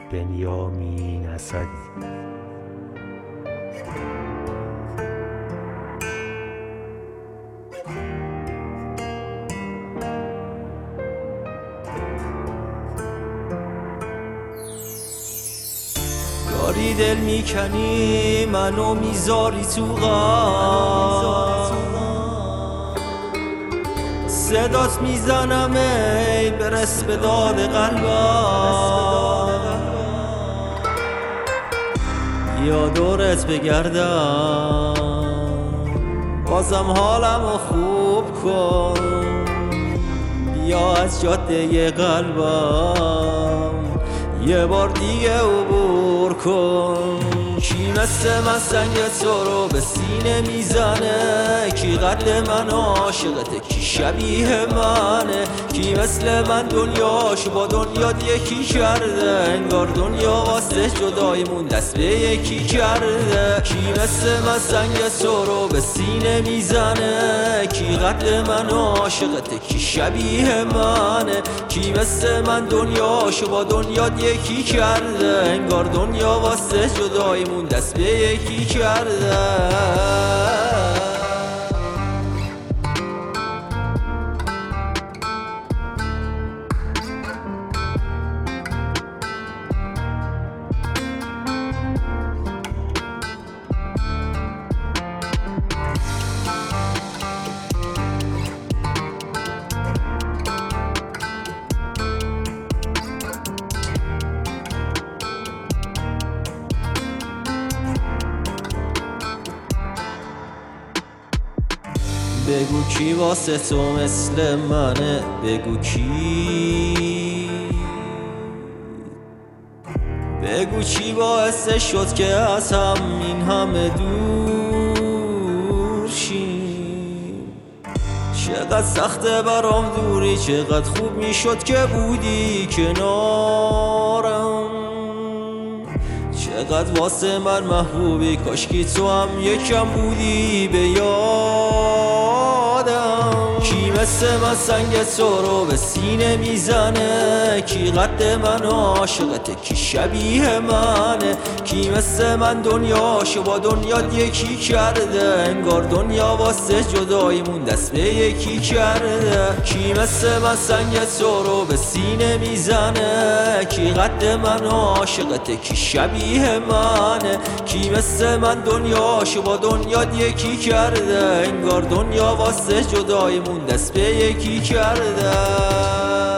بنیامین اسدی. داری دل میکنی منو میذاری تو غم، صدات میزنم ای برس به داد قلبم. یا دورت بگردم بازم حالمو خوب کن، بیا از جاده قلبم یه بار دیگه عبور کن. کی مثل من سنگ تو رو به سینه میزنه، کی قد من عاشقته، کی شبیه منه، کی مثل من دنیاشو با دنیا یکی کرده، انگار دنیا واسه جدایمون دست به یکی کرده. کی مثل من سنگ تو رو به سینه میزنه، کی قد من عاشقته، کی شبیه منه، کی مثل من دنیاشو با دنیا یکی کرده، انگار دنیا واسه جدایمون دست به یکی کرده. بگو کی واسه تو مثل منه، بگو کی، بگو چی باعث شد که از هم این همه دور شیم. چقدر سخته برام دوری، چقدر خوب میشد که بودی کنارم، چقدر واسه من محبوبی، کاشکی تو هم یکم بودی به یادم. کی مثل من سنگ تو رو به سینه میزنه، کی قد من عاشقته، کی شبیه منه، کی مثل من دنیاشو با دنیا یکی کرده، انگار دنیا واسه جدایمون دست به یکی کرده. کی مثل من سنگ تو رو به سینه میزنه، کی قد من عاشقته، کی شبیه منه، کی مثل من دنیاشو با دنیا یکی کرده، انگار دنیا واسه جدایمون دست به یکی کرده.